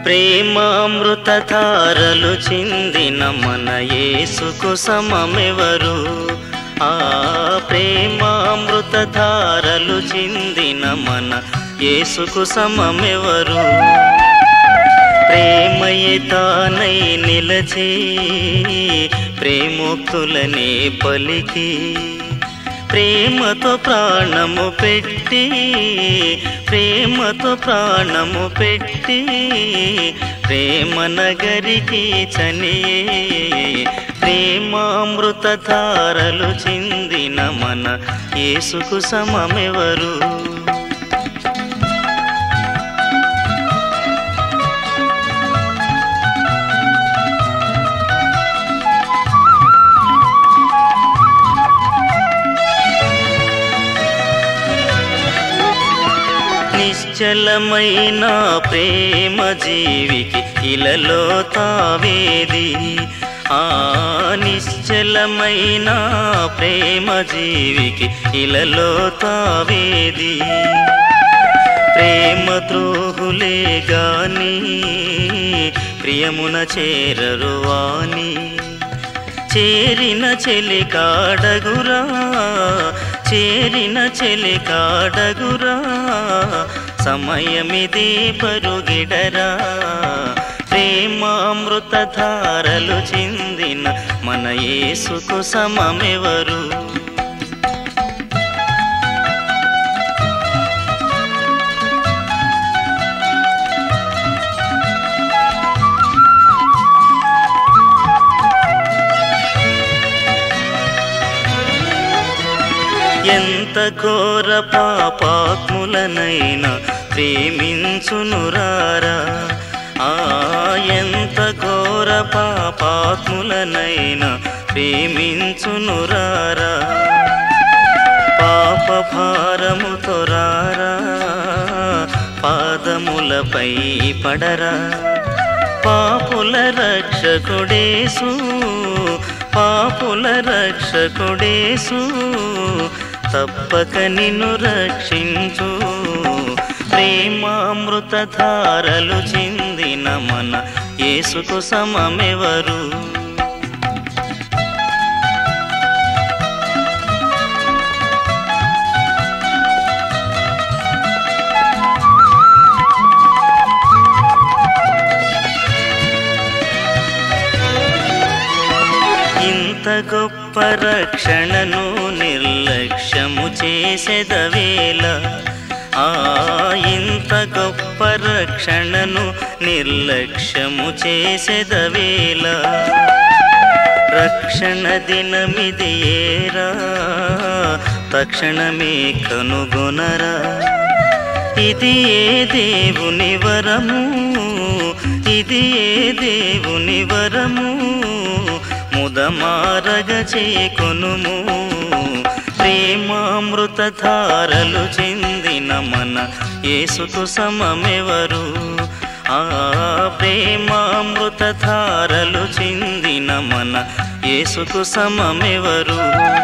ప్రేమామృతధారలు చిందిన మన యేసుకు సమమెవరు? ఆ ప్రేమామృతధారలు చిందిన మన యేసుకు సమమెవరు? ప్రేమయే తానై నిలచి ప్రేమోక్తులనే పలికి ప్రేమతో ప్రాణము పెట్టి ప్రేమతో ప్రాణము పెట్టి ప్రేమ నగరికి చనియే ప్రేమామృతధారలు చిందిన మన యేసుకు సమమెవరు? నిశ్చలమైన ప్రేమ జీవికి ఇలలో తావేది? ఆ నిశ్చలమైన ప్రేమ జీవికి ఇలలో తావేది? ప్రేమ ద్రోహులే గాని ప్రియమున చేరరు వాని చేరిన చెలి కాడగురా చేరిన చెలి కాడగురా సమయమిది పరుగిడరా ప్రేమామృతధారలు చిందిన మన యేసుకు సమమెవరు? ఎంత ఘోర పాపాత్ములనైనా ప్రేమించునురారా ఆ ఎంత ఘోర పాపాత్ములనైనా ప్రేమించునురారా పాప భారముతో రారా పాదములపై పడరా పాపుల రక్షకుడేసు పాపుల రక్షకుడేసు తప్పక నిన్ను రక్షించు ప్రేమామృతధారలు చిందిన మన యేసుకు సమమెవరు? ఇంత గొప్ప రక్షణను నిర్లక్ష్యము చేసెదవేళ ఆ ఇంత గొప్ప రక్షణను నిర్లక్ష్యము చేసెదవేళ రక్షణ దినమిది ఏరా తక్షణమే కనుగొనరా ఇది ఏ దేవుని వరము ఇది ఏ దేవుని వరము ముదమారగ చేకొనుము ప్రేమామృతధారలు చిందిన మన యేసుకు సమమెవరు? ఆ ప్రేమామృతధారలు చిందిన మన యేసుకు సమమెవరు?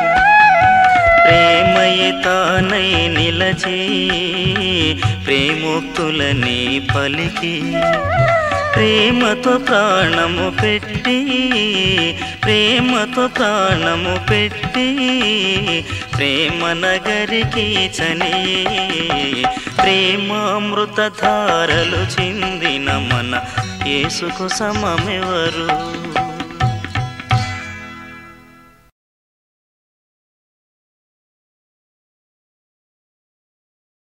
ప్రేమయే తానై నిలచి ప్రేమోక్తులనే పలికి ప్రేమతో ప్రాణము పెట్టి ప్రేమతో ప్రాణము పెట్టి ప్రేమ నగరికి చనియే ప్రేమామృతధారలు చిందిన మన యేసుకు సమమెవరు?